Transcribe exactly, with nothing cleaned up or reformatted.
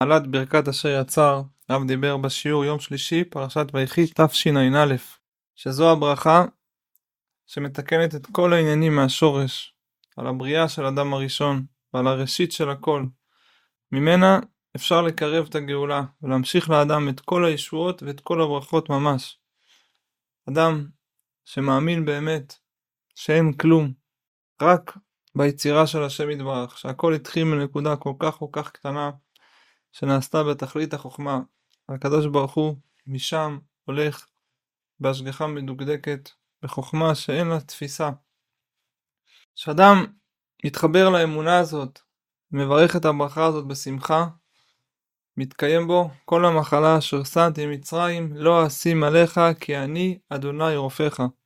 עלת ברכת אשר יצר, הרב דיבר בשיעור יום שלישי, פרשת ויחי תשע"א, שזו הברכה שמתקנת את כל העניינים מהשורש, על הבריאה של אדם הראשון ועל הראשית של הכל. ממנה אפשר לקרב את הגאולה ולהמשיך לאדם את כל הישועות ואת כל הברכות ממש. אדם שמאמין באמת שאין כלום, רק ביצירה של השם יתברך, שהכל התחיל מנקודה כל כך כל כך קטנה, שנעשתה בתכלית החוכמה. הקדוש ברוך הוא משם הולך בהשגחה מדוקדקת, בחוכמה שאין לה תפיסה. כשאדם מתחבר לאמונה הזאת, מברך את הברכה הזאת בשמחה, מתקיים בו כל המחלה אשר שנתי ממצרים, לא אשים עליך כי אני אדוני רופאך.